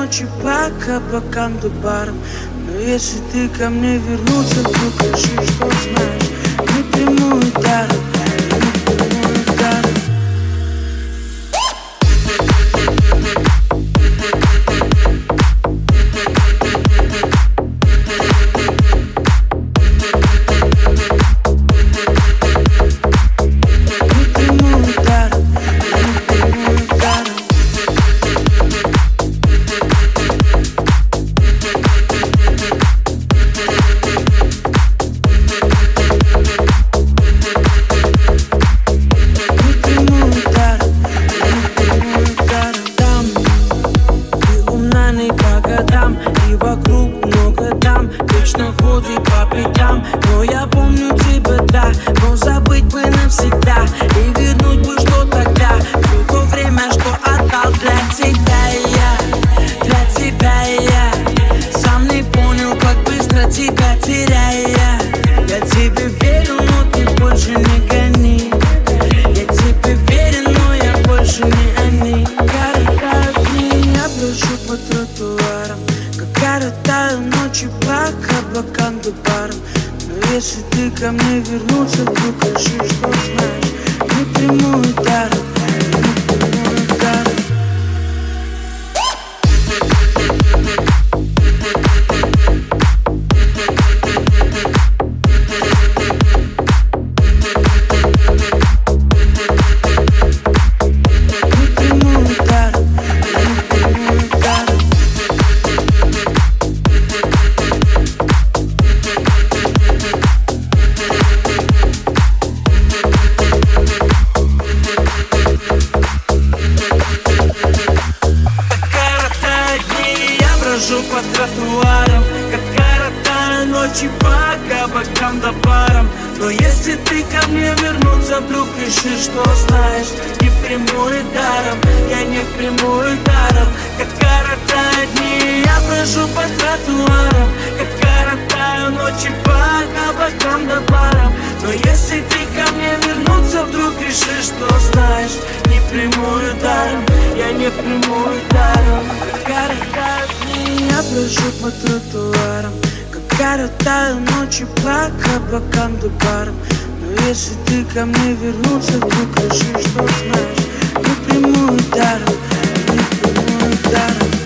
ночи по кабакам да барам. Но если ты ко мне вернуться, вдруг решишь, что знаешь, не приму ударом, не приму ударом. И вокруг много дам, вечно ходит по пятам. Но я помню тебя, да, но забыть бы навсегда. И вернуть бы, что тогда, все то время, что отдал для тебя я. Для тебя я сам не понял, как быстро тебя теряя. Я тебе верю, но ты больше не гони. Я тебе верю, но я больше не они. Коротают дни, я брожу по тротуарам, коротаю ночи по кабакам да барам. Но если ты ко мне вернуться, вдруг решишь, что знаешь, не приму ударом, не приму ударом. Брожу по тротуарам, как коротаю ночи по кабакам да барам. Но если ты ко мне вернуться, вдруг решишь, что знаешь, не прямую даром, я не прямую даром. Как коротаю дни, я брожу по тротуарам, как коротаю ночи по кабакам да барам. Но если ты ко мне вернуться, вдруг решишь, что знаешь, не прямую даром, я не прямую даром. Как коротаю дни, я брожу по тротуарам, как коротаю ночи по кабакам да барам. Но если ты ко мне вернуться, вдруг решишь, что знаешь, не приму ударом, не приму ударом.